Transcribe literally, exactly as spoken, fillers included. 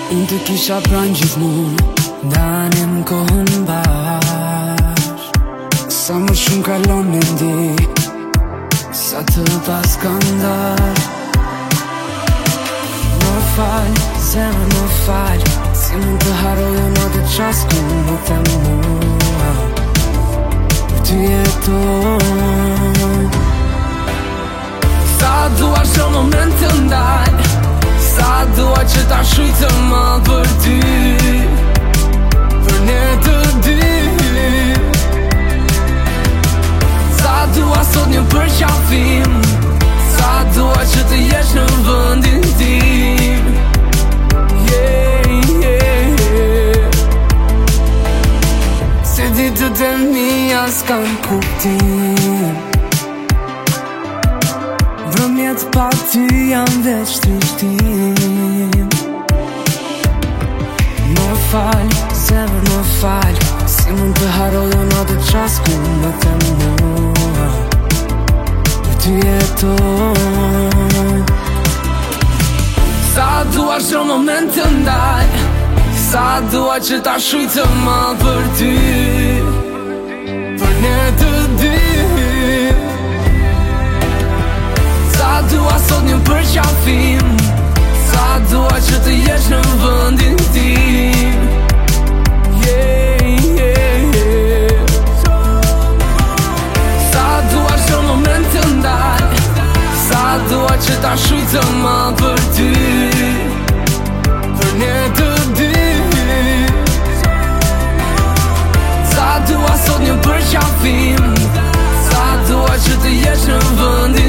Unë të kisha pranë gjithmonë, ndanim kohën bash. Sa më shumë kalon e ndi, sa të pas kanë dash. Më fal, zemër më fal, si mund të haroj unë atë qas ku më të mua për ty jetoj. Sa dua shumë moment të ndaj, sa dua që ta shuj të më për ty, për ne të dy. Sa dua sot një përqafim, sa dua që të jesh në vëndin tim. Yeah, yeah, yeah. Se ditët e mia s'kan kuptim, vrëmjet pa ty jam veç trishtim. Më fal, zemër më fal, si mund të haroj unë atë qas ku më të mua për ty jetoj. Sa dua shumë moment të ndaj, sa dua që ta shuj të më për ty, për ne të dy. Sa dua sot një përqafim, sa dua që të jesh në vëndin tim. Yeah, yeah, yeah. Sa dua shumë moment të ndaj, sa dua që ta shuj të më për ty, për ne të dy. Sa dua sot një përqafim, sa dua që të jesh në vëndin tim.